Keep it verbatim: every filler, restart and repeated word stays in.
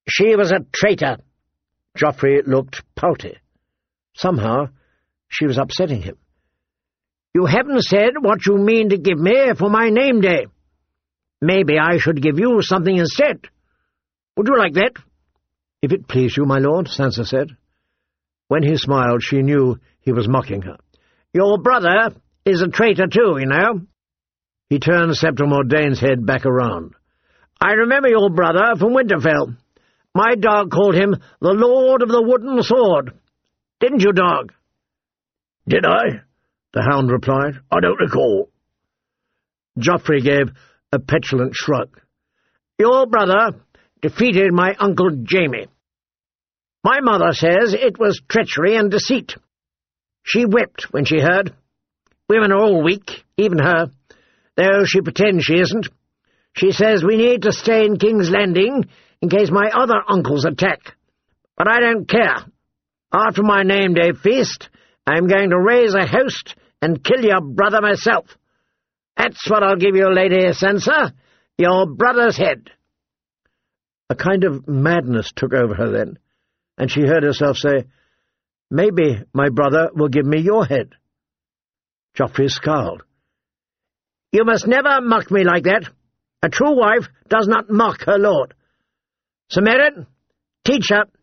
She was a traitor. Joffrey looked pouty. Somehow she was upsetting him. You haven't said what you mean to give me for my name day. Maybe I should give you something instead. Would you like that? If it please you, my lord, Sansa said. When he smiled, she knew he was mocking her. Your brother is a traitor too, you know. He turned Septon Mordane's head back around. I remember your brother from Winterfell. My dog called him the Lord of the Wooden Sword. Didn't you, dog? Did I? The hound replied. I don't recall. Joffrey gave a petulant shrug. Your brother defeated my Uncle Jaime. My mother says it was treachery and deceit. She wept when she heard. Women are all weak, even her, though she pretends she isn't. She says we need to stay in King's Landing in case my other uncles attack. But I don't care. After my name-day feast, I'm going to raise a host and kill your brother myself. That's what I'll give you, Lady Sansa, your brother's head. A kind of madness took over her then, and she heard herself say, Maybe my brother will give me your head. Joffrey scowled. You must never mock me like that. A true wife does not mock her lord. Sir Meryn, teach her.